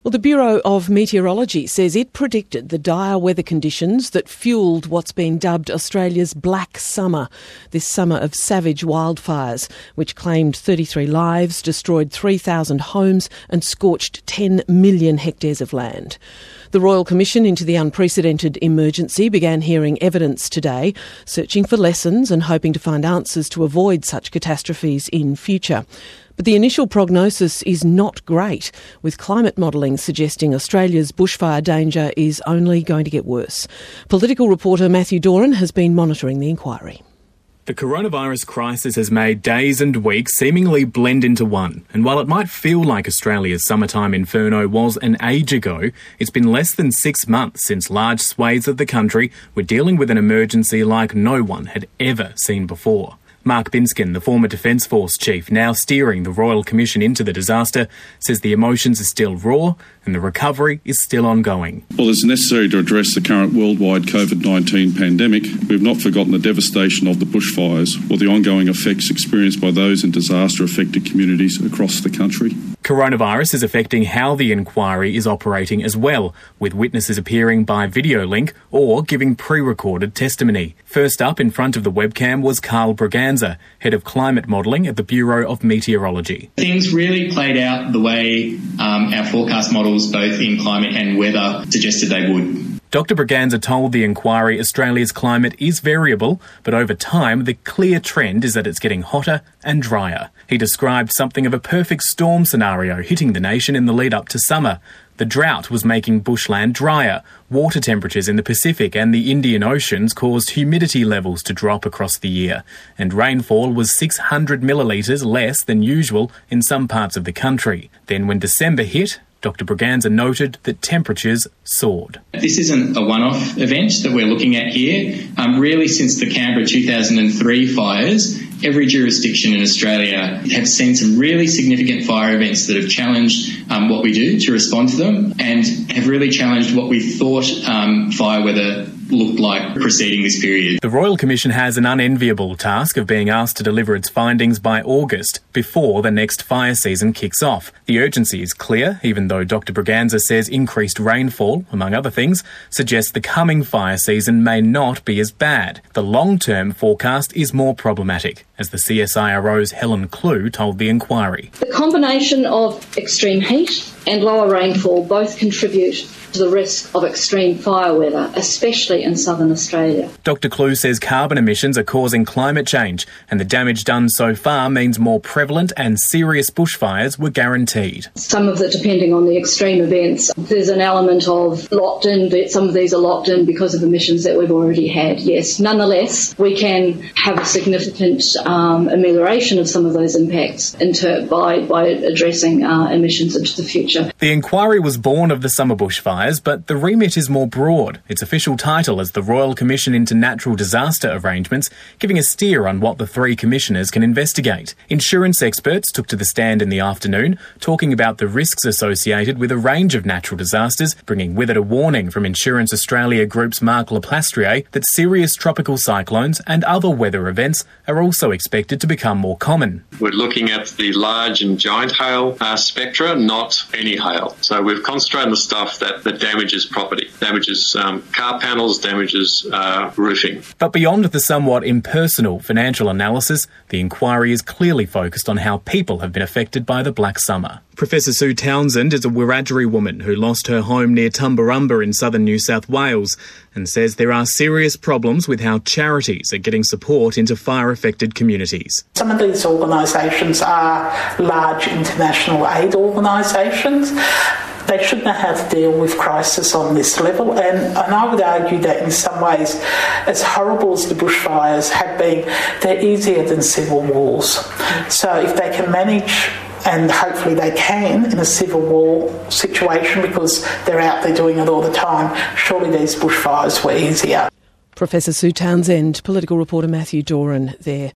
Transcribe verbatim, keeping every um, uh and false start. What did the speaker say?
Well, the Bureau of Meteorology says it predicted the dire weather conditions that fuelled what's been dubbed Australia's Black Summer, this summer of savage wildfires, which claimed thirty-three lives, destroyed three thousand homes and scorched ten million hectares of land. The Royal Commission into the Unprecedented Emergency began hearing evidence today, searching for lessons and hoping to find answers to avoid such catastrophes in future. But the initial prognosis is not great, with climate modelling suggesting Australia's bushfire danger is only going to get worse. Political reporter Matthew Doran has been monitoring the inquiry. The coronavirus crisis has made days and weeks seemingly blend into one. And while it might feel like Australia's summertime inferno was an age ago, it's been less than six months since large swathes of the country were dealing with an emergency like no one had ever seen before. Mark Binskin, the former Defence Force chief, now steering the Royal Commission into the disaster, says the emotions are still raw and the recovery is still ongoing. Well, it's necessary to address the current worldwide COVID nineteen pandemic. We've not forgotten the devastation of the bushfires or the ongoing effects experienced by those in disaster-affected communities across the country. Coronavirus is affecting how the inquiry is operating as well, with witnesses appearing by video link or giving pre-recorded testimony. First up in front of the webcam was Carl Braganza, Head of Climate Modelling at the Bureau of Meteorology. Things really played out the way um, our forecast models, both in climate and weather, suggested they would. Doctor Braganza told the inquiry Australia's climate is variable, but over time the clear trend is that it's getting hotter and drier. He described something of a perfect storm scenario hitting the nation in the lead up to summer. The drought was making bushland drier. Water temperatures in the Pacific and the Indian Oceans caused humidity levels to drop across the year, and rainfall was six hundred millilitres less than usual in some parts of the country. Then when December hit, Doctor Braganza noted that temperatures soared. This isn't a one-off event that we're looking at here. Um, really, since the Canberra two thousand three fires, every jurisdiction in Australia has seen some really significant fire events that have challenged um, what we do to respond to them and have really challenged what we thought um, fire weather looked like preceding this period. The Royal Commission has an unenviable task of being asked to deliver its findings by August, before the next fire season kicks off. The urgency is clear, even though Doctor Braganza says increased rainfall, among other things, suggests the coming fire season may not be as bad. The long-term forecast is more problematic, as the C S I R O's Helen Clue told the inquiry. The combination of extreme heat and lower rainfall both contribute to the risk of extreme fire weather, especially in southern Australia. Doctor Clue says carbon emissions are causing climate change, and the damage done so far means more prevalent and serious bushfires were guaranteed. Some of it, depending on the extreme events, there's an element of locked in, some of these are locked in because of emissions that we've already had, yes. Nonetheless, we can have a significant um, amelioration of some of those impacts into, by, by addressing uh, emissions into the future. The inquiry was born of the summer bushfires, but the remit is more broad. Its official title is the Royal Commission into Natural Disaster Arrangements, giving a steer on what the three commissioners can investigate. Insurance experts took to the stand in the afternoon, talking about the risks associated with a range of natural disasters, bringing with it a warning from Insurance Australia Group's Mark Leplastrier that serious tropical cyclones and other weather events are also expected to become more common. We're looking at the large and giant hail uh, spectra, not any hail. So we've concentrated on the stuff that, that damages property, damages um, car panels, damages uh, roofing. But beyond the somewhat impersonal financial analysis, the inquiry is clearly focused on how people have been affected by the Black Summer. Professor Sue Townsend is a Wiradjuri woman who lost her home near Tumbarumba in southern New South Wales and says there are serious problems with how charities are getting support into fire-affected communities. Some of these organisations are large international aid organisations. They shouldn't have to deal with crisis on this level, and, and I would argue that in some ways, as horrible as the bushfires have been, they're easier than civil wars. So if they can manage, and hopefully they can, in a civil war situation, because they're out there doing it all the time, surely these bushfires were easier. Professor Sue Townsend, political reporter Matthew Doran there.